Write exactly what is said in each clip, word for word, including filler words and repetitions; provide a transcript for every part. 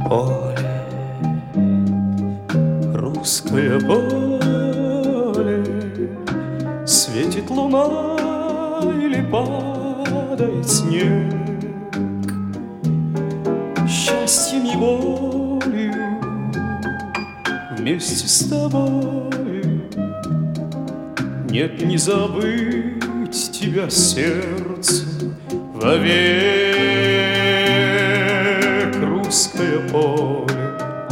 Поле, русское поле, светит луна или падает снег. Счастьем и болью вместе с тобой нет не забыть тебя, сердце, вовек. Русское поле,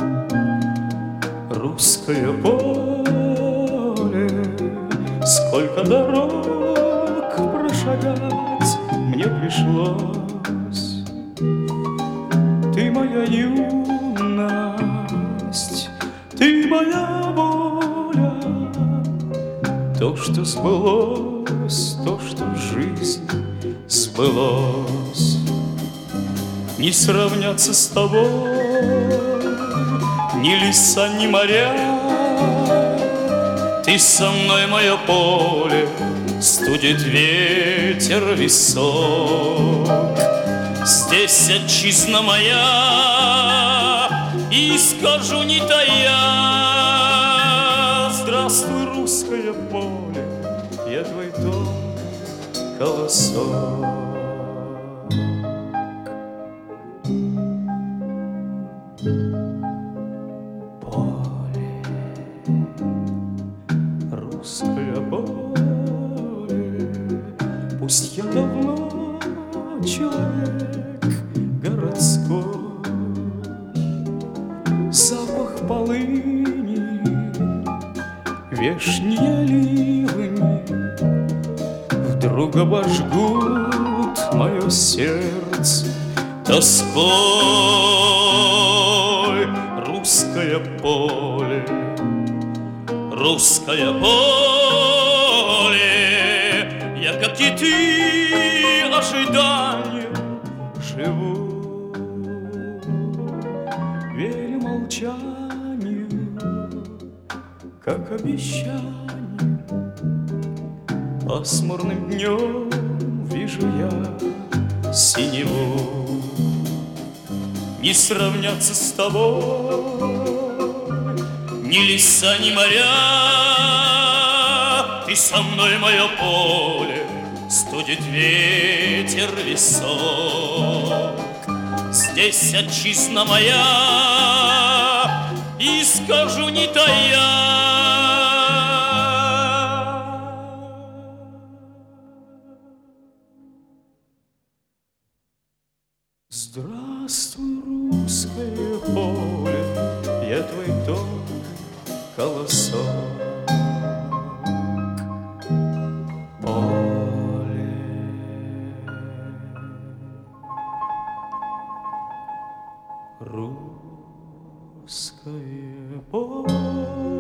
русское поле, сколько дорог прошагать мне пришлось. Ты моя юность, ты моя воля, то, что сбылось, то, что в жизни сбылось. Не сравняться с тобой ни леса, ни моря. Ты со мной, мое поле, студит ветер висок. Здесь отчизна моя, и скажу не тая: здравствуй, русское поле, я твой тонкий колосок. Поле, русское поле, пусть я давно человек городской, запах полыни, вешни оливами вдруг обожгут мое сердце тоской. Русское поле, русское поле, я, как и ты, ожиданием живу. Верю молчанию, как обещанию. Пасмурным днем вижу я синеву. Не сравняться с тобой ни леса, ни моря. Ты со мной, мое поле, студит ветер висок. Здесь отчизна моя, и скажу не тая: здравствуй, русское поле, я твой тонкий колосок. Поле, русское поле.